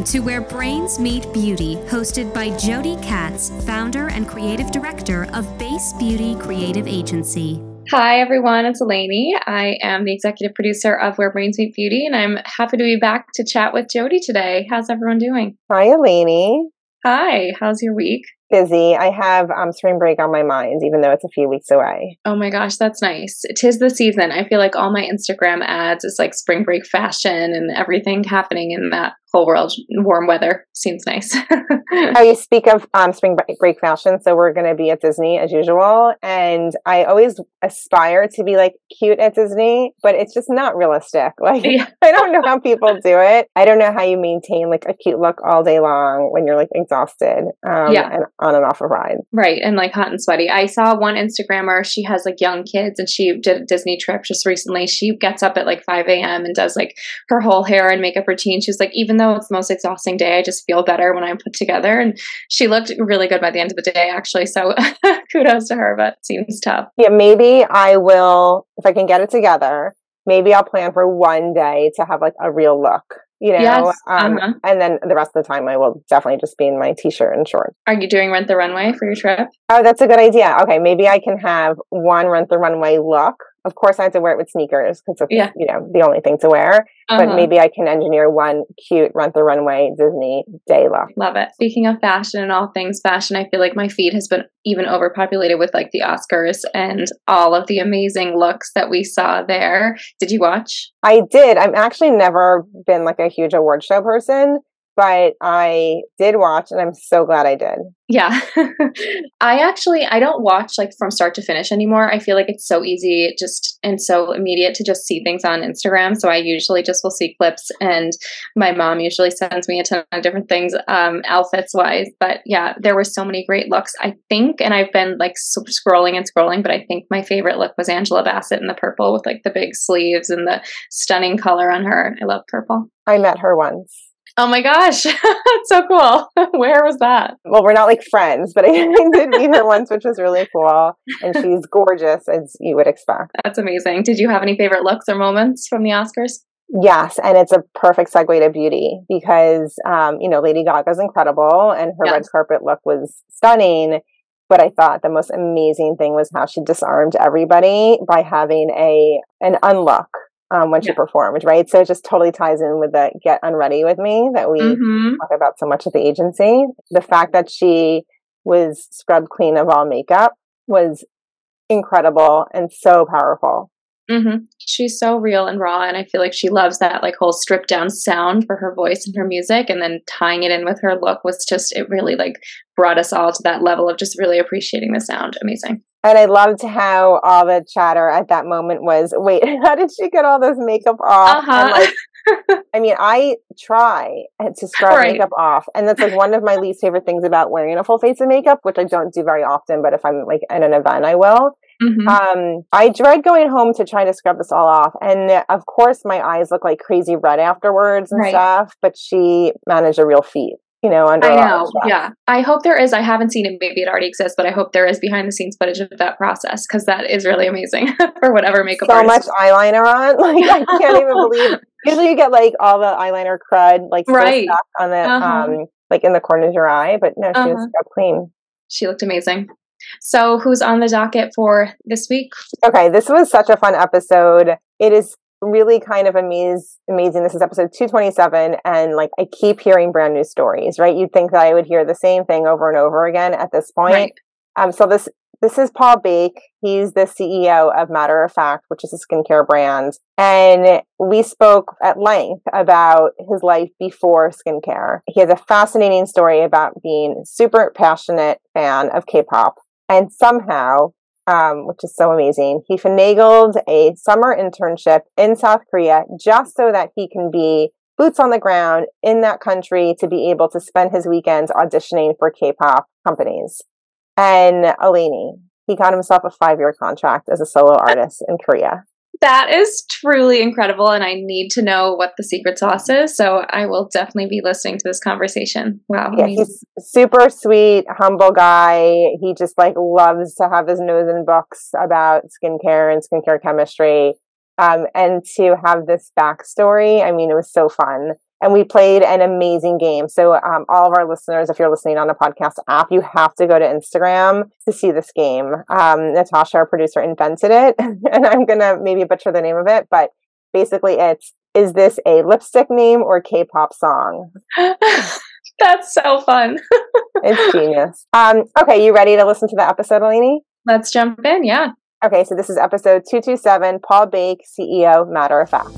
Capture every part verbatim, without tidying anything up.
to Where Brains Meet Beauty, hosted by Jody Katz, founder and creative director of Base Beauty Creative Agency. Hi, everyone. It's Eleni. I am the executive producer of Where Brains Meet Beauty, and I'm happy to be back to chat with Jody today. How's everyone doing? Hi, Eleni. Hi. How's your week? Busy. I have um, spring break on my mind, even though it's a few weeks away. Oh my gosh, that's nice. 'Tis the season. I feel like all my Instagram ads is like spring break fashion and everything happening in that whole world. Warm weather seems nice. Oh, you speak of um, spring break fashion. So we're going to be at Disney as usual. And I always aspire to be like cute at Disney, but it's just not realistic. Like, yeah. I don't know how people do it. I don't know how you maintain like a cute look all day long when you're like exhausted um, yeah. and on and off a ride. Right. And like hot and sweaty. I saw one Instagrammer, she has like young kids and she did a Disney trip just recently. She gets up at like five a.m. and does like her whole hair and makeup routine. She's like, even though it's the most exhausting day, I just feel better when I'm put together. And she looked really good by the end of the day, actually. So kudos to her, but it seems tough. Yeah, maybe I will, if I can get it together, maybe I'll plan for one day to have like a real look. You know, yes. um, uh-huh. and then the rest of the time I will definitely just be in my t-shirt and shorts. Are you doing Rent the Runway for your trip? Oh, that's a good idea. Okay, maybe I can have one Rent the Runway look. Of course, I have to wear it with sneakers because it's yeah. you know the only thing to wear. Uh-huh. But maybe I can engineer one cute Rent the Runway Disney day look. Love it. Speaking of fashion and all things fashion, I feel like my feed has been even overpopulated with like the Oscars and all of the amazing looks that we saw there. Did you watch? I did. I've actually never been like a huge award show person, but I did watch and I'm so glad I did. Yeah. I actually, I don't watch like from start to finish anymore. I feel like it's so easy just and so immediate to just see things on Instagram. So I usually just will see clips and my mom usually sends me a ton of different things, um, outfits wise. But yeah, there were so many great looks, I think. And I've been like scrolling and scrolling, but I think my favorite look was Angela Bassett in the purple with like the big sleeves and the stunning color on her. I love purple. I met her once. Oh my gosh, that's so cool. Where was that? Well, we're not like friends, but I did meet her once, which was really cool. And she's gorgeous, as you would expect. That's amazing. Did you have any favorite looks or moments from the Oscars? Yes, and it's a perfect segue to beauty because, um, you know, Lady Gaga's incredible and her yes. red carpet look was stunning. But I thought the most amazing thing was how she disarmed everybody by having a an unlook. Um, when she yeah. performed, right? So it just totally ties in with the Get Unready With Me that we mm-hmm. talk about so much at the agency. The fact that she was scrubbed clean of all makeup was incredible and so powerful. Mm-hmm. She's so real and raw, and I feel like she loves that like whole stripped down sound for her voice and her music, and then tying it in with her look was just, it really like brought us all to that level of just really appreciating the sound. Amazing. And I loved how all the chatter at that moment was, wait, how did she get all this makeup off? Uh-huh. Like, I mean, I try to scrub right. makeup off. And that's like one of my least favorite things about wearing a full face of makeup, which I don't do very often. But if I'm like at an event, I will. Mm-hmm. Um, I dread going home to try to scrub this all off. And of course, my eyes look like crazy red afterwards and right. stuff. But she managed a real feat. You know, under I know, yeah. I hope there is. I haven't seen it. Maybe it already exists, but I hope there is behind the scenes footage of that process because that is really amazing for whatever makeup. So artist. much eyeliner on, like I can't even believe. Usually, you get like all the eyeliner crud, like still right. stuck on the, uh-huh. um, like in the corner of your eye. But no, she uh-huh. was scrubbed clean. She looked amazing. So, who's on the docket for this week? Okay, this was such a fun episode. It is really kind of amaze, amazing. This is episode two twenty-seven, and like I keep hearing brand new stories, right? You'd think that I would hear the same thing over and over again at this point. Right. Um, so this this is Paul Bake. He's the C E O of Matter of Fact, which is a skincare brand. And we spoke at length about his life before skincare. He has a fascinating story about being a super passionate fan of K-pop. And somehow, um, which is so amazing, he finagled a summer internship in South Korea just so that he can be boots on the ground in that country to be able to spend his weekends auditioning for K-pop companies. And Eleni, he got himself a five-year contract as a solo artist in Korea. That is truly incredible, and I need to know what the secret sauce is, so I will definitely be listening to this conversation. Wow. Yeah, he's super sweet, humble guy. He just like loves to have his nose in books about skincare and skincare chemistry. Um, and to have this backstory, I mean, it was so fun. and we played an amazing game. So um, all of our listeners, if you're listening on the podcast app, you have to go to Instagram to see this game. Um, Natasha, our producer, invented it, and I'm going to maybe butcher the name of it, but basically it's, is this a lipstick name or K-pop song? That's so fun. It's genius. Um, okay, you ready to listen to the episode, Eleni? Let's jump in, yeah. Okay, so this is episode two twenty-seven, Paul Bake, C E O, Matter of Fact.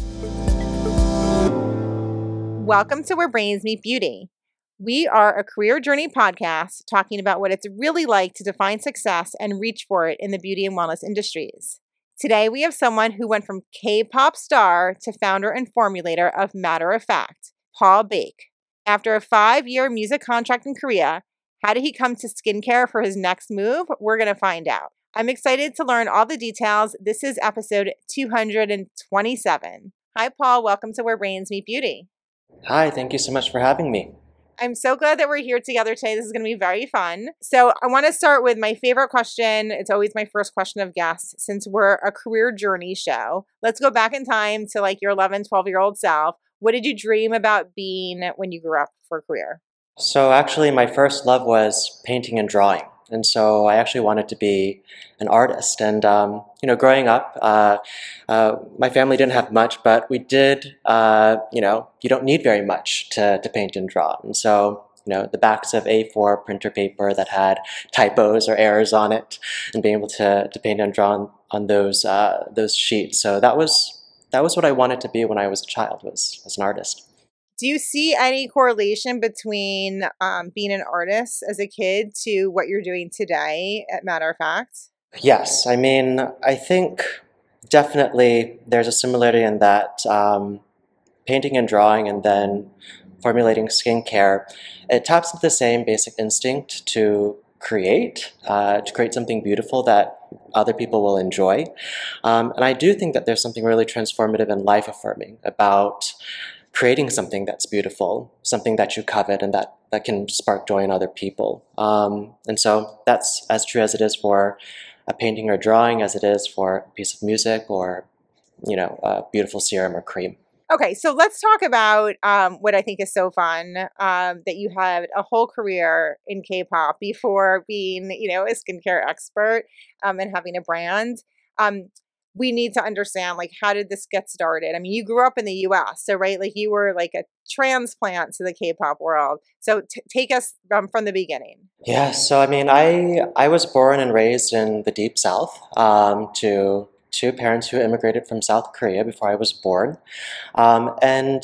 Welcome to Where Brains Meet Beauty. We are a career journey podcast talking about what it's really like to define success and reach for it in the beauty and wellness industries. Today, we have someone who went from K-pop star to founder and formulator of Matter of Fact, Paul Bake. After a five-year music contract in Korea, how did he come to skincare for his next move? We're going to find out. I'm excited to learn all the details. This is episode two twenty-seven. Hi, Paul. Welcome to Where Brains Meet Beauty. Hi, thank you so much for having me. I'm so glad that we're here together today. This is going to be very fun. So I want to start with my favorite question. It's always my first question of guests since we're a career journey show. Let's go back in time to like your eleven, twelve-year-old self. What did you dream about being when you grew up for a career? So actually, my first love was painting and drawing. And so I actually wanted to be an artist. And, um, you know, growing up, uh, uh, my family didn't have much, but we did, uh, you know, you don't need very much to, to paint and draw. And so, you know, the backs of A four printer paper that had typos or errors on it and being able to, to paint and draw on, on those, uh, those sheets. So that was, that was what I wanted to be when I was a child, was as an artist. Do you see any correlation between um, being an artist as a kid to what you're doing today at Matter of Fact? Yes. I mean, I think definitely there's a similarity in that um, painting and drawing and then formulating skincare, it taps into the same basic instinct to create, uh, to create something beautiful that other people will enjoy. Um, and I do think that there's something really transformative and life-affirming about creating something that's beautiful, something that you covet and that, that can spark joy in other people. Um, and so that's as true as it is for a painting or drawing as it is for a piece of music or, you know, a beautiful serum or cream. Okay, so let's talk about um, what I think is so fun, um, that you had a whole career in K-pop before being, you know, a skincare expert um, and having a brand. Um, we need to understand, like, how did this get started? I mean, you grew up in the U S, so, right, like, you were like a transplant to the K-pop world. So t- take us um, from the beginning. Yeah, so, I mean, I I was born and raised in the Deep South um, to two parents who immigrated from South Korea before I was born. Um, and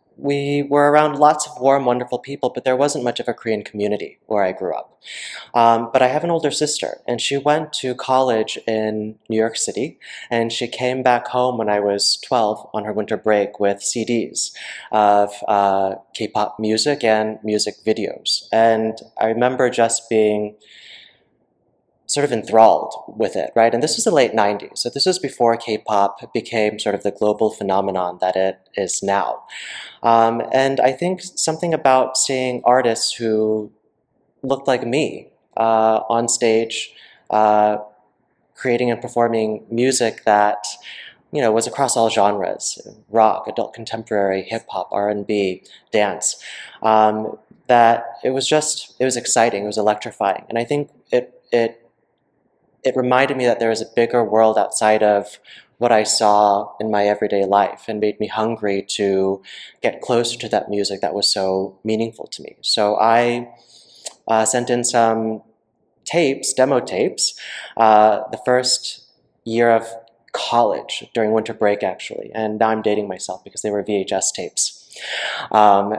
we were around lots of warm, wonderful people, but there wasn't much of a Korean community where I grew up. Um, but I have an older sister, and she went to college in New York City, and she came back home when I was twelve on her winter break with C Ds of uh, K-pop music and music videos. And I remember just being sort of enthralled with it, right? And this was the late nineties. So this was before K-pop became sort of the global phenomenon that it is now. Um, and I think something about seeing artists who looked like me uh, on stage, uh, creating and performing music that, you know, was across all genres: rock, adult contemporary, hip-hop, R and B, dance. Um, that it was just, it was exciting, it was electrifying. And I think it it it reminded me that there was a bigger world outside of what I saw in my everyday life and made me hungry to get closer to that music that was so meaningful to me. So I uh, sent in some tapes, demo tapes, uh, the first year of college during winter break, actually. And now I'm dating myself because they were V H S tapes. Um,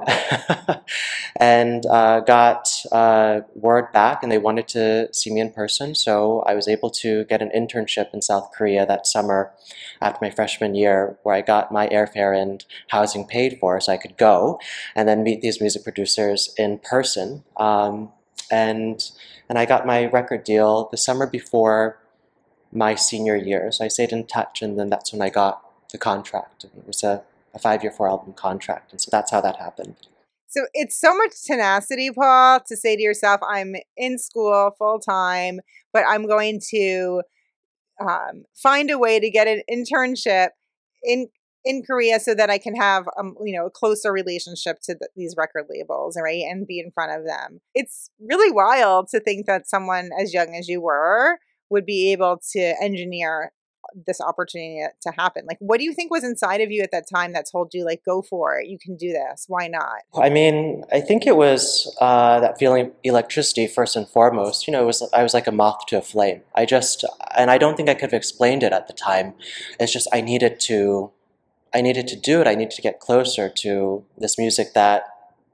and uh, got uh, word back, and they wanted to see me in person, so I was able to get an internship in South Korea that summer after my freshman year, where I got my airfare and housing paid for so I could go and then meet these music producers in person. Um, and and I got my record deal the summer before my senior year, so I stayed in touch, and then that's when I got the contract. It was a a five-year, four-album contract. And so that's how that happened. So it's so much tenacity, Paul, to say to yourself, I'm in school full-time, but I'm going to um, find a way to get an internship in in Korea so that I can have, um, you know, a closer relationship to the, these record labels, right? And be in front of them. It's really wild to think that someone as young as you were would be able to engineer this opportunity to happen. Like, what do you think was inside of you at that time that told you, like, go for it, you can do this, why not? I mean, I think it was uh, that feeling of electricity first and foremost. You know, it was I was like a moth to a flame. I just, and I don't think I could have explained it at the time. It's just I needed to, I needed to do it. I needed to get closer to this music that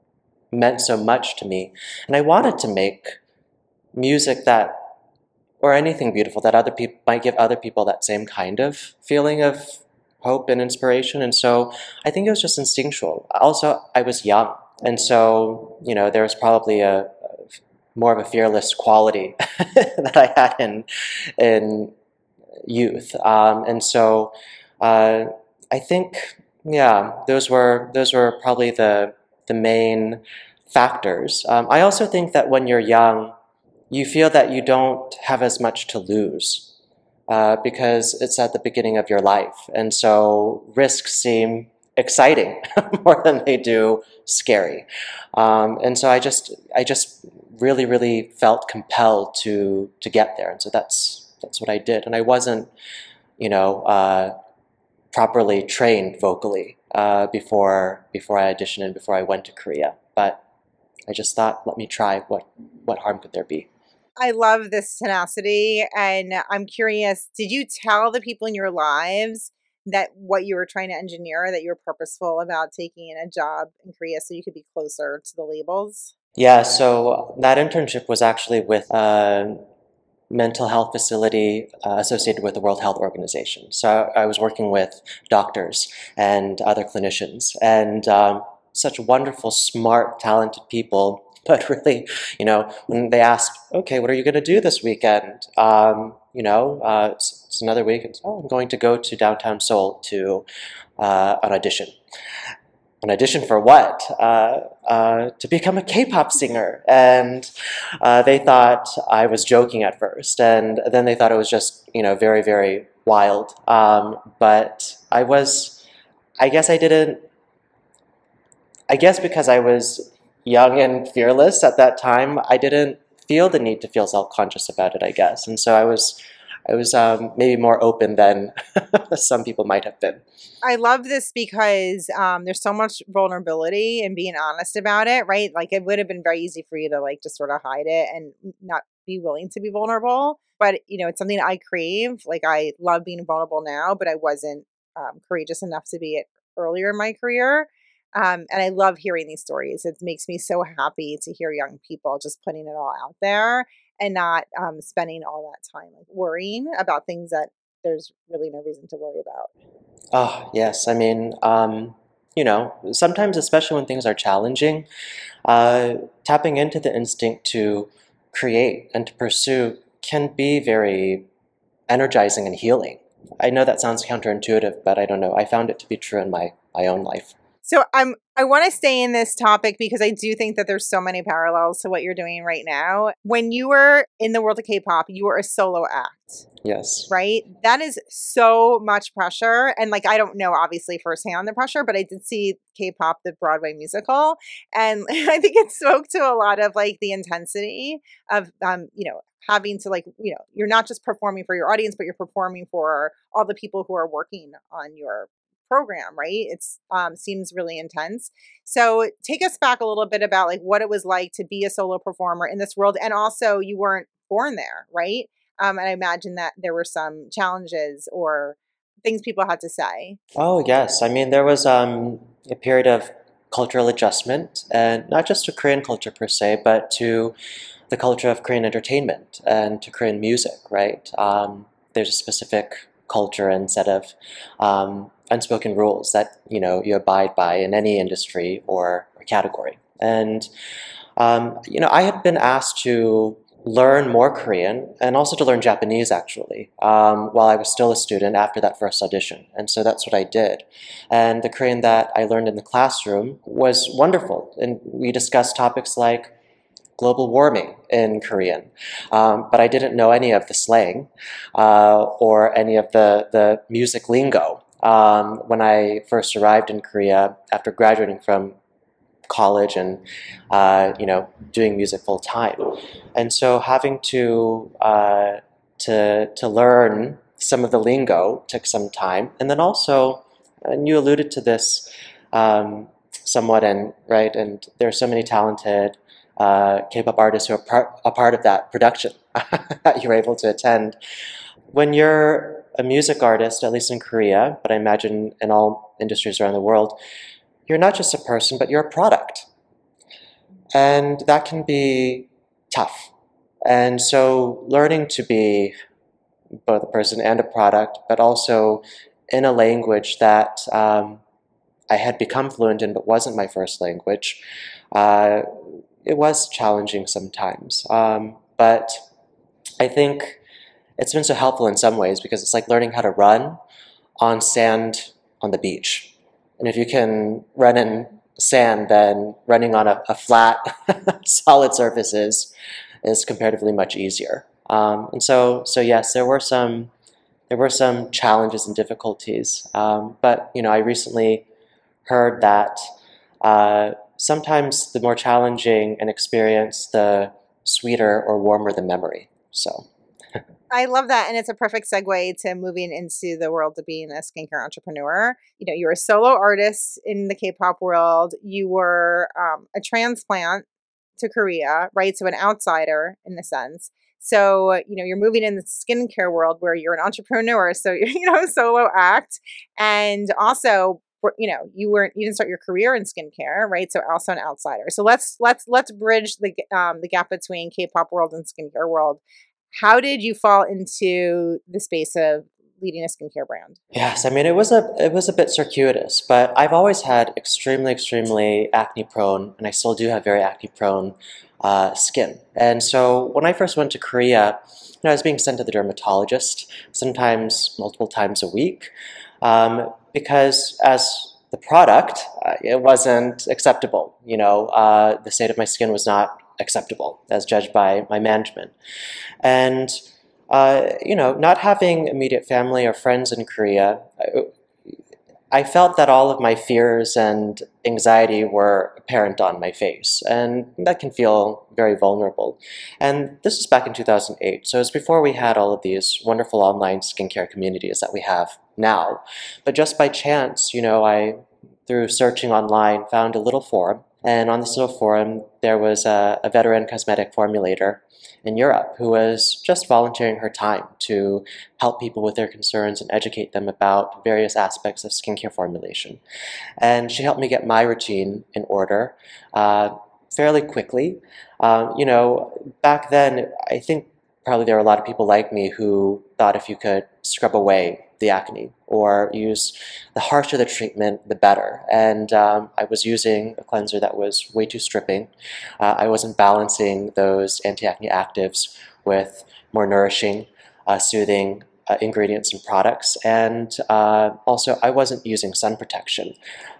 meant so much to me, and I wanted to make music that, or anything beautiful that other people might give other people that same kind of feeling of hope and inspiration. And so I think it was just instinctual. Also, I was young, and so, you know, there was probably a, a more of a fearless quality that I had in in youth. Um, and so uh, I think, yeah, those were those were probably the the main factors. Um, I also think that when you're young, you feel that you don't have as much to lose uh, because it's at the beginning of your life. And so risks seem exciting more than they do scary. Um, and so I just I just really, really felt compelled to to get there. And so that's that's what I did. And I wasn't, you know, uh, properly trained vocally uh, before before I auditioned and before I went to Korea. But I just thought, let me try. What what harm could there be? I love this tenacity, and I'm curious, did you tell the people in your lives that what you were trying to engineer, that you were purposeful about taking a job in Korea so you could be closer to the labels? Yeah, so that internship was actually with a mental health facility uh, associated with the World Health Organization. So I was working with doctors and other clinicians, and um, such wonderful, smart, talented people. But really, you know, when they asked, okay, what are you going to do this weekend? Um, you know, uh, it's, it's another week. It's, oh, I'm going to go to downtown Seoul to uh, an audition. An audition for what? Uh, uh, to become a K-pop singer. And uh, they thought I was joking at first. And then they thought it was just, you know, very, very wild. Um, but I was, I guess I didn't, I guess because I was young and fearless at that time, I didn't feel the need to feel self-conscious about it, I guess. And so I was I was um, maybe more open than some people might have been. I love this because um, there's so much vulnerability in being honest about it, right? Like, it would have been very easy for you to, like, just sort of hide it and not be willing to be vulnerable. But, you know, it's something I crave. Like, I love being vulnerable now, but I wasn't um, courageous enough to be it earlier in my career. Um, and I love hearing these stories. It makes me so happy to hear young people just putting it all out there and not um, spending all that time like worrying about things that there's really no reason to worry about. Oh, yes. I mean, um, you know, sometimes, especially when things are challenging, uh, tapping into the instinct to create and to pursue can be very energizing and healing. I know that sounds counterintuitive, but I don't know. I found it to be true in my, my own life. So I'm, I want to stay in this topic because I do think that there's so many parallels to what you're doing right now. When you were in the world of K-pop, you were a solo act. Yes. Right? That is so much pressure. And like, I don't know, obviously, firsthand the pressure, but I did see K-pop, the Broadway musical. And I think it spoke to a lot of like the intensity of, um, you know, having to like, you know, you're not just performing for your audience, but you're performing for all the people who are working on your program, right? It's um seems really intense. So take us back a little bit about like what it was like to be a solo performer in this world. And also you weren't born there, right? Um, and I imagine that there were some challenges or things people had to say. Oh, yes. I mean, there was um, a period of cultural adjustment, and not just to Korean culture per se, but to the culture of Korean entertainment and to Korean music, right? Um, there's a specific culture and set of um, unspoken rules that, you know, you abide by in any industry or, or category. And, um, you know, I had been asked to learn more Korean and also to learn Japanese, actually, um, while I was still a student after that first audition. And so that's what I did. And the Korean that I learned in the classroom was wonderful. And we discussed topics like global warming in Korean, um, but I didn't know any of the slang uh, or any of the, the music lingo um, when I first arrived in Korea after graduating from college and uh, you know doing music full time, and so having to uh, to to learn some of the lingo took some time, and then also, and you alluded to this um, somewhat, and right, and there are so many talented uh, K-pop artists who are part, a part of that production that you're able to attend. When you're a music artist, at least in Korea, but I imagine in all industries around the world, you're not just a person, but you're a product. And that can be tough. And so learning to be both a person and a product, but also in a language that um, I had become fluent in but wasn't my first language, uh, it was challenging sometimes. Um, but I think it's been so helpful in some ways because it's like learning how to run on sand on the beach. And if you can run in sand, then running on a, a flat, solid surface is, is comparatively much easier. Um, and so, so yes, there were some, there were some challenges and difficulties. Um, but you know, I recently heard that uh, sometimes the more challenging an experience, the sweeter or warmer the memory. So. I love that. And it's a perfect segue to moving into the world of being a skincare entrepreneur. You know, you're a solo artist in the K-pop world. You were um, a transplant to Korea, right? So an outsider in a sense. So, you know, you're moving in the skincare world where you're an entrepreneur. So, you're, you know, solo act. And also, you know, you weren't, you didn't start your career in skincare, right? So also an outsider. So let's, let's, let's bridge the, um, the gap between K-pop world and skincare world. How did you fall into the space of leading a skincare brand? Yes, I mean it was a it was a bit circuitous, but I've always had extremely, extremely acne prone, and I still do have very acne prone uh, skin. And so when I first went to Korea, you know, I was being sent to the dermatologist sometimes multiple times a week, um, because as the product, uh, it wasn't acceptable. You know, uh, the state of my skin was not acceptable as judged by my management. And, uh, you know, not having immediate family or friends in Korea, I, I felt that all of my fears and anxiety were apparent on my face. And that can feel very vulnerable. And this was back in two thousand eight. So it was before we had all of these wonderful online skincare communities that we have now. But just by chance, you know, I, through searching online, found a little forum. And on this little forum, there was a, a veteran cosmetic formulator in Europe who was just volunteering her time to help people with their concerns and educate them about various aspects of skincare formulation. And she helped me get my routine in order uh, fairly quickly. Um, you know, back then, I think probably there were a lot of people like me who thought if you could scrub away the acne or use the harsher the treatment, the better. And um, I was using a cleanser that was way too stripping. Uh, I wasn't balancing those anti-acne actives with more nourishing, uh, soothing uh, ingredients and products. And uh, also, I wasn't using sun protection,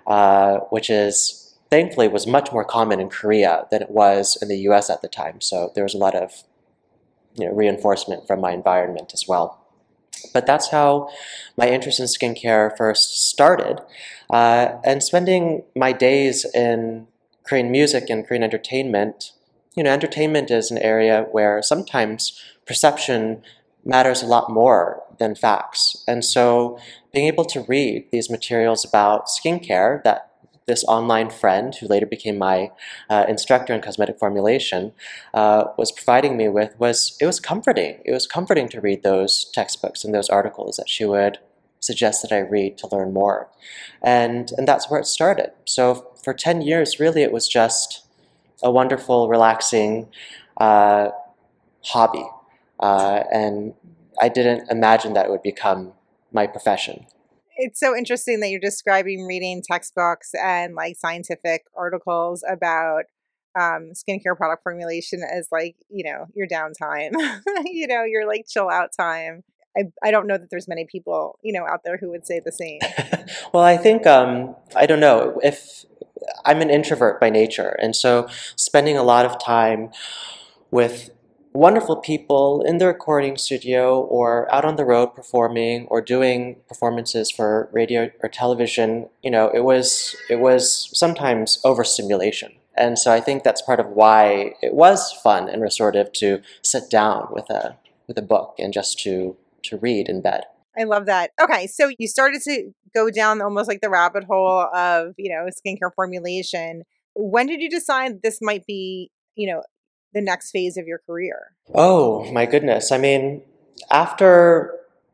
uh, which is thankfully was much more common in Korea than it was in the U S at the time. So there was a lot of you know, reinforcement from my environment as well. But that's how my interest in skincare first started. Uh, and spending my days in Korean music and Korean entertainment, you know, entertainment is an area where sometimes perception matters a lot more than facts. And so being able to read these materials about skincare that this online friend, who later became my uh, instructor in cosmetic formulation, uh, was providing me with, was it was comforting. It was comforting to read those textbooks and those articles that she would suggest that I read to learn more. And, and that's where it started. So for ten years, really, it was just a wonderful, relaxing uh, hobby. Uh, and I didn't imagine that it would become my profession. It's so interesting that you're describing reading textbooks and like scientific articles about um, skincare product formulation as like, you know, your downtime, you know, your like chill out time. I, I don't know that there's many people, you know, out there who would say the same. Well, I think, um, I don't know, if I'm an introvert by nature. And so spending a lot of time with wonderful people in the recording studio or out on the road performing or doing performances for radio or television, you know, it was it was sometimes overstimulation. And so I think that's part of why it was fun and restorative to sit down with a with a book and just to to read in bed. I love that. Okay, so you started to go down almost like the rabbit hole of, you know, skincare formulation. When did you decide this might be, you know, the next phase of your career? Oh, my goodness. I mean, after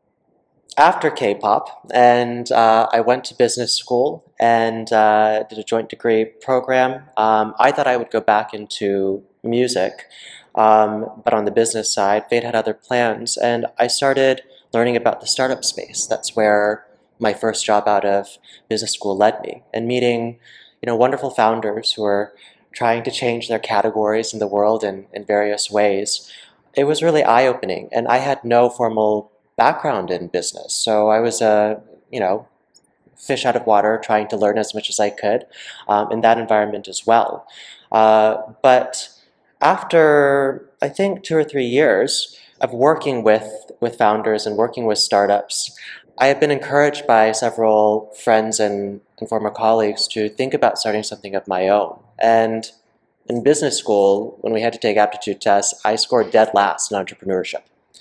after K-pop, and uh, I went to business school and uh, did a joint degree program. Um, I thought I would go back into music, um, but on the business side, fate had other plans, and I started learning about the startup space. That's where my first job out of business school led me, and meeting, you know, wonderful founders who are trying to change their categories in the world in, in various ways. It was really eye-opening, and I had no formal background in business, so I was a, you know, fish out of water, trying to learn as much as I could um, in that environment as well. Uh, but after, I think, two or three years of working with, with founders and working with startups, I have been encouraged by several friends and, and former colleagues to think about starting something of my own. And in business school, when we had to take aptitude tests, I scored dead last in entrepreneurship.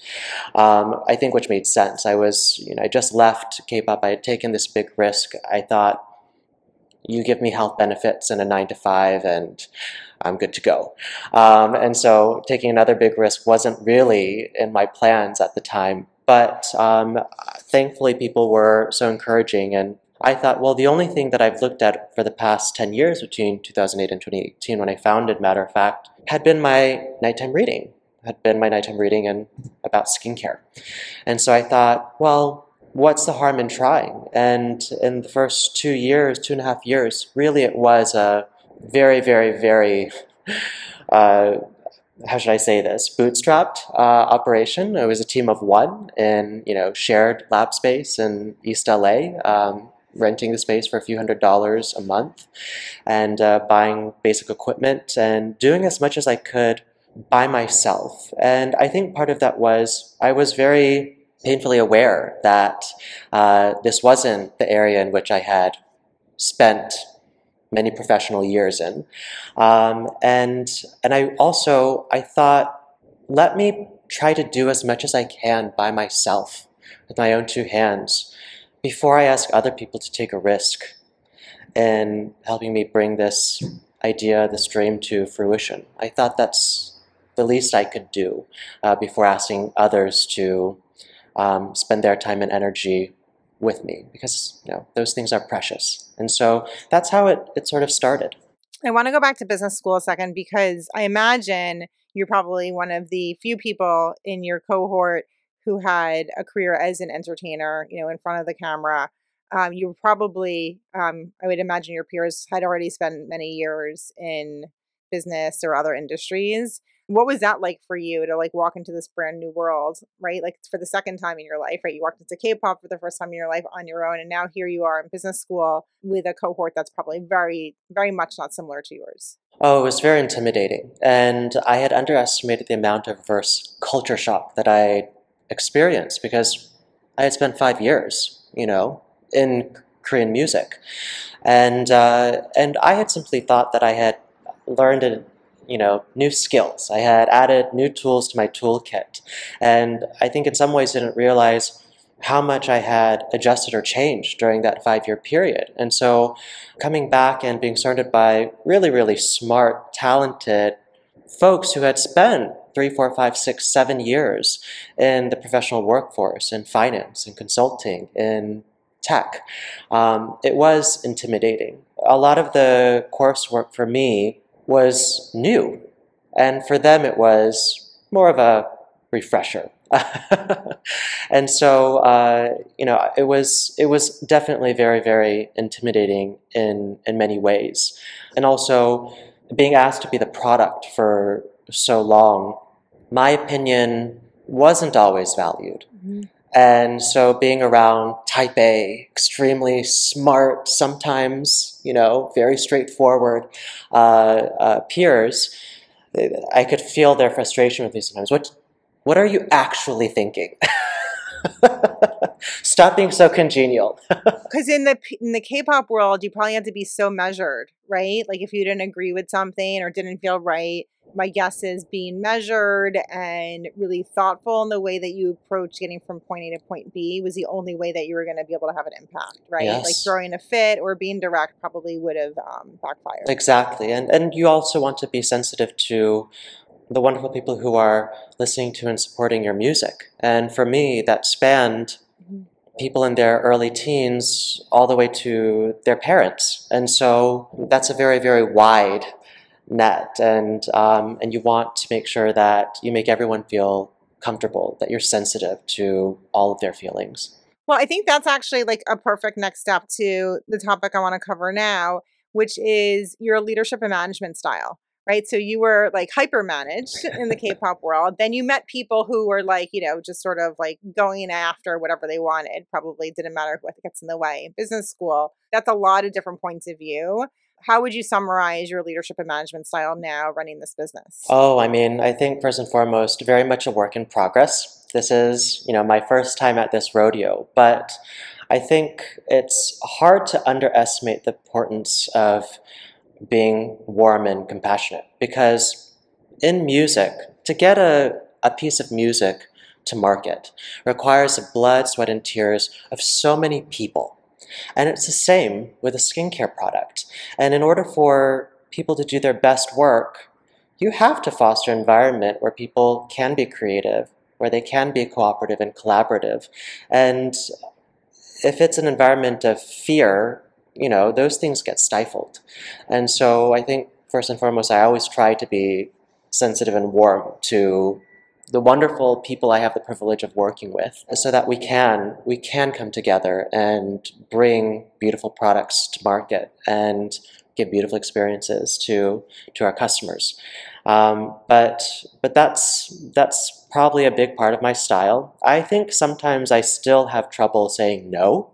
Um, I think which made sense. I was, you know, I just left K-pop. I had taken this big risk. I thought, you give me health benefits and a nine to five, and I'm good to go. Um, and so taking another big risk wasn't really in my plans at the time. But um, thankfully, people were so encouraging, and I thought, well, the only thing that I've looked at for the past ten years between two thousand eight and twenty eighteen, when I founded Matter of Fact, had been my nighttime reading. had been my nighttime reading and about skincare. And so I thought, well, what's the harm in trying? And in the first two years, two and a half years, really it was a very, very, very, uh, how should I say this, bootstrapped uh, operation. It was a team of one in, you know, shared lab space in East L A, um, renting the space for a few hundred dollars a month and uh, buying basic equipment and doing as much as I could by myself. And I think part of that was I was very painfully aware that uh, this wasn't the area in which I had spent many professional years in. Um, and and I also, I thought, let me try to do as much as I can by myself with my own two hands before I ask other people to take a risk in helping me bring this idea, this dream to fruition. I thought that's the least I could do uh, before asking others to um, spend their time and energy with me, because, you know, those things are precious. And so that's how it, it sort of started. I want to go back to business school a second, because I imagine you're probably one of the few people in your cohort who had a career as an entertainer, you know, in front of the camera. Um, you were probably, um, I would imagine your peers had already spent many years in business or other industries. What was that like for you to like walk into this brand new world, right? Like for the second time in your life, right? You walked into K-pop for the first time in your life on your own, and now here you are in business school with a cohort that's probably very, very much not similar to yours. Oh, it was very intimidating. And I had underestimated the amount of reverse culture shock that I experienced, because I had spent five years, you know, in Korean music. And uh, and I had simply thought that I had learned a you know, new skills. I had added new tools to my toolkit. And I think in some ways didn't realize how much I had adjusted or changed during that five-year period. And so coming back and being surrounded by really, really smart, talented folks who had spent three, four, five, six, seven years in the professional workforce, in finance, in consulting, in tech, um, it was intimidating. A lot of the coursework for me was new, and for them it was more of a refresher. And so uh, you know, it was it was definitely very, very intimidating in in many ways. And also being asked to be the product for so long, my opinion wasn't always valued. Mm-hmm. And so being around type A, extremely smart, sometimes, you know, very straightforward uh, uh, peers, I could feel their frustration with me sometimes. What, what are you actually thinking? Stop being so congenial. Because in the in the K-pop world, you probably had to be so measured, right? Like if you didn't agree with something or didn't feel right, my guess is being measured and really thoughtful in the way that you approach getting from point A to point B was the only way that you were going to be able to have an impact, right? Yes. Like throwing a fit or being direct probably would have um, backfired. Exactly. And, and you also want to be sensitive to the wonderful people who are listening to and supporting your music. And for me, that spanned people in their early teens all the way to their parents. And so that's a very, very wide net. And, um, and you want to make sure that you make everyone feel comfortable, that you're sensitive to all of their feelings. Well, I think that's actually like a perfect next step to the topic I want to cover now, which is your leadership and management style. Right. So you were like hyper managed in the K-pop world. Then you met people who were like, you know, just sort of like going after whatever they wanted. Probably didn't matter what gets in the way. Business school. That's a lot of different points of view. How would you summarize your leadership and management style now running this business? Oh, I mean, I think first and foremost, very much a work in progress. This is, you know, my first time at this rodeo, but I think it's hard to underestimate the importance of being warm and compassionate, because in music, to get a, a piece of music to market requires the blood, sweat, and tears of so many people. And it's the same with a skincare product. And in order for people to do their best work, you have to foster an environment where people can be creative, where they can be cooperative and collaborative. And if it's an environment of fear, you know, those things get stifled. And so I think first and foremost, I always try to be sensitive and warm to the wonderful people I have the privilege of working with, so that we can we can come together and bring beautiful products to market and give beautiful experiences to to our customers. Um, but but that's that's probably a big part of my style. I think sometimes I still have trouble saying no.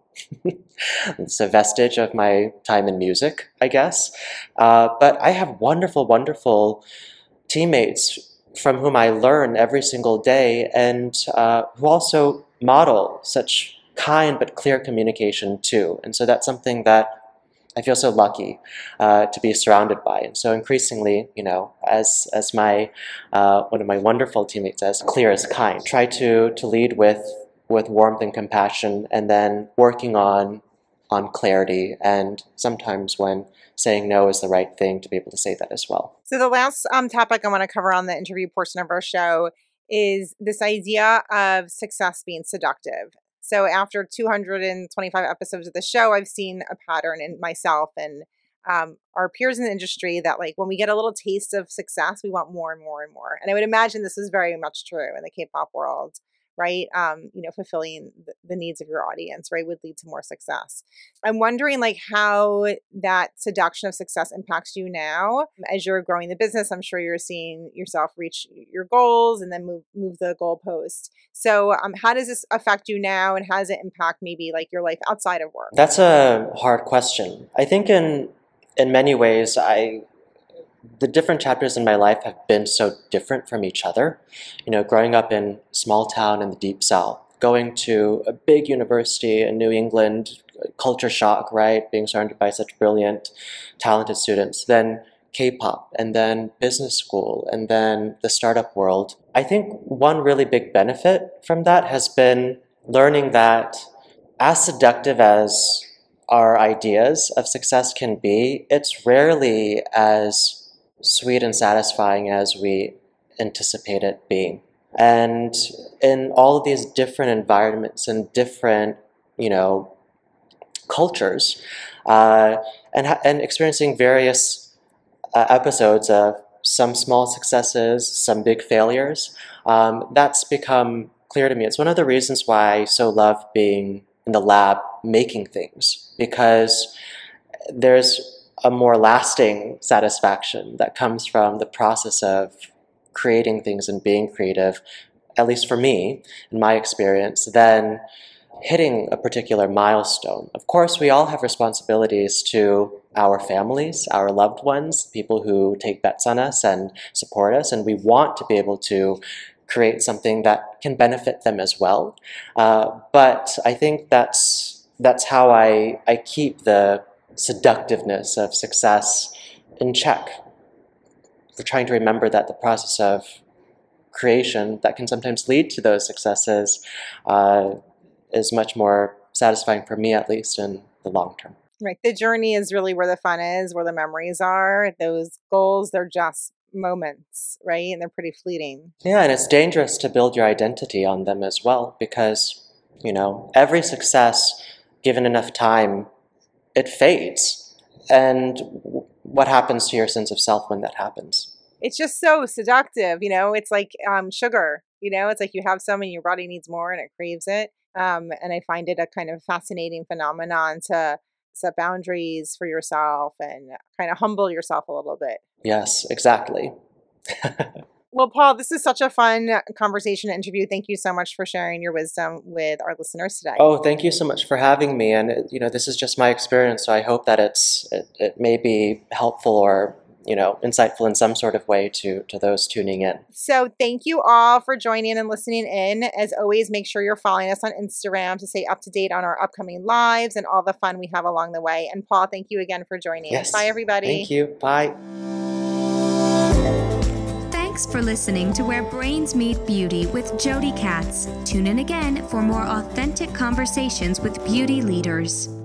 It's a vestige of my time in music, I guess. Uh, but I have wonderful, wonderful teammates from whom I learn every single day, and uh, who also model such kind but clear communication too. And so that's something that I feel so lucky uh, to be surrounded by. And so increasingly, you know, as as my uh, one of my wonderful teammates says, clear is kind. Try to to lead with with warmth and compassion, and then working on on clarity, and sometimes when saying no is the right thing, to be able to say that as well. So the last um, topic I want to cover on the interview portion of our show is this idea of success being seductive. So after two hundred twenty-five episodes of the show, I've seen a pattern in myself and um, our peers in the industry that, like, when we get a little taste of success, we want more and more and more. And I would imagine this is very much true in the K-pop world. Right? Um, you know, fulfilling the, the needs of your audience, right, would lead to more success. I'm wondering, like, how that seduction of success impacts you now as you're growing the business. I'm sure you're seeing yourself reach your goals and then move move the goalpost. So, um, how does this affect you now, and how does it impact maybe like your life outside of work? That's a hard question. I think in in many ways, I. The different chapters in my life have been so different from each other. You know, growing up in a small town in the Deep South, going to a big university in New England, culture shock, right? Being surrounded by such brilliant, talented students, then K-pop, and then business school, and then the startup world. I think one really big benefit from that has been learning that as seductive as our ideas of success can be, it's rarely as sweet and satisfying as we anticipate it being. And in all of these different environments and different, you know, cultures, uh, and and experiencing various uh, episodes of some small successes, some big failures, um, that's become clear to me. It's one of the reasons why I so love being in the lab making things, because there's a more lasting satisfaction that comes from the process of creating things and being creative, at least for me, in my experience, than hitting a particular milestone. Of course, we all have responsibilities to our families, our loved ones, people who take bets on us and support us, and we want to be able to create something that can benefit them as well. Uh, but I think that's that's how I, I keep the seductiveness of success in check. We're trying to remember that the process of creation that can sometimes lead to those successes uh, is much more satisfying for me, at least in the long term. Right. The journey is really where the fun is, where the memories are. Those goals, they're just moments, right? And they're pretty fleeting. Yeah, and it's dangerous to build your identity on them as well, because, you know, every success, given enough time, it fades. And what happens to your sense of self when that happens? It's just so seductive, you know, it's like um, sugar, you know, it's like you have some and your body needs more and it craves it. Um, and I find it a kind of fascinating phenomenon to set boundaries for yourself and kind of humble yourself a little bit. Yes, exactly. Well, Paul, this is such a fun conversation interview. Thank you so much for sharing your wisdom with our listeners today. Oh, thank you so much for having me. And, you know, this is just my experience, so I hope that it's it, it may be helpful or, you know, insightful in some sort of way to, to those tuning in. So thank you all for joining and listening in. As always, make sure you're following us on Instagram to stay up to date on our upcoming lives and all the fun we have along the way. And Paul, thank you again for joining. Yes. Bye, everybody. Thank you. Bye. Thanks for listening to Where Brains Meet Beauty with Jody Katz. Tune in again for more authentic conversations with beauty leaders.